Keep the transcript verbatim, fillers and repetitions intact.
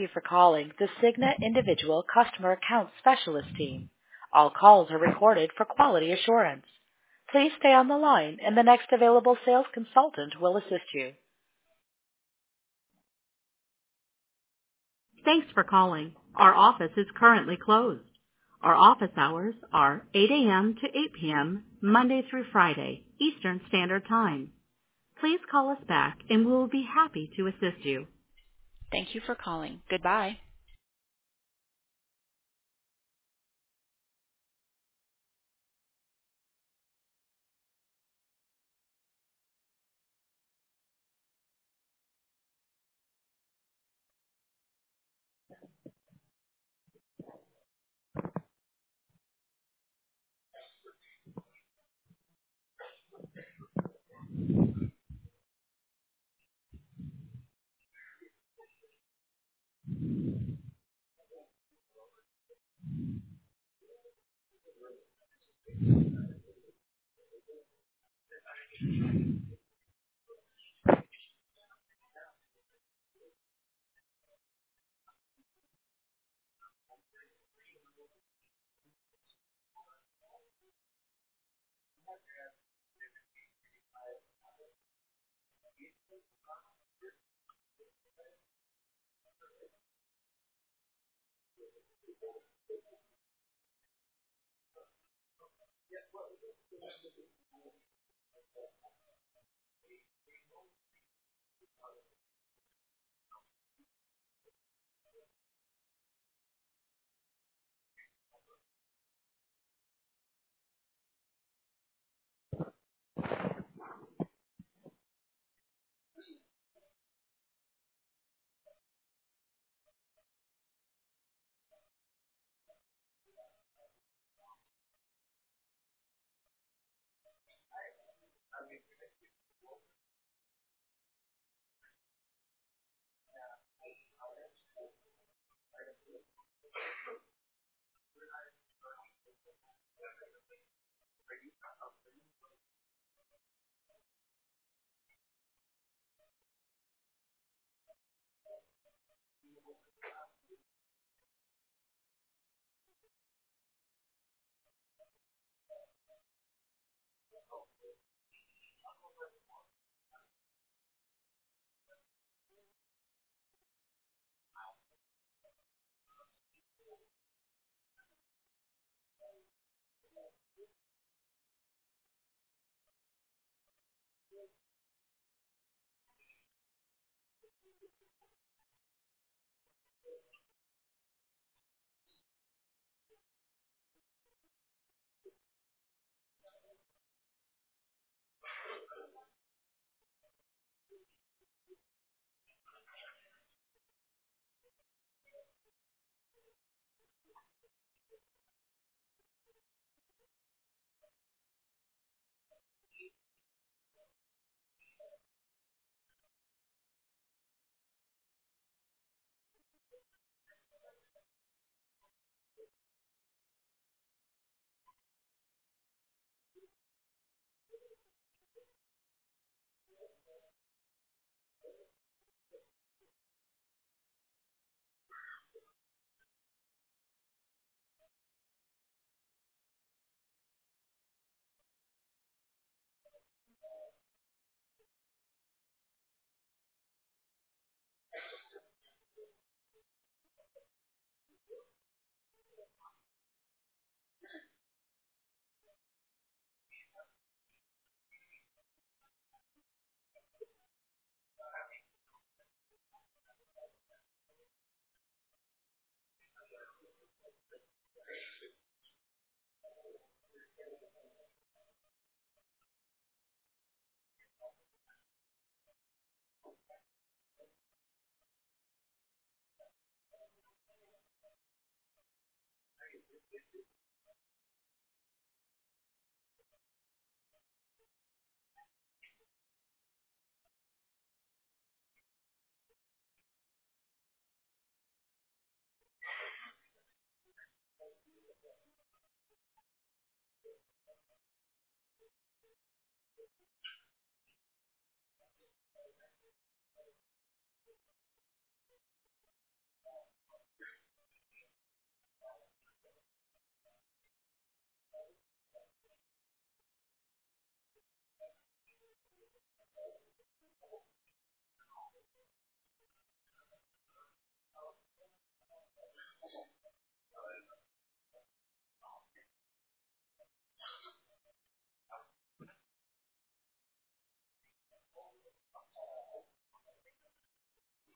you for calling the Cigna Individual Customer Account Specialist team. All calls are recorded for quality assurance. Please stay on the line, and the next available sales consultant will assist you. Thanks for calling. Our office is currently closed. Our office hours are eight a.m. to eight p.m. Monday through Friday, Eastern Standard Time. Please call us back, and we will be happy to assist you. Thank you for calling. Goodbye.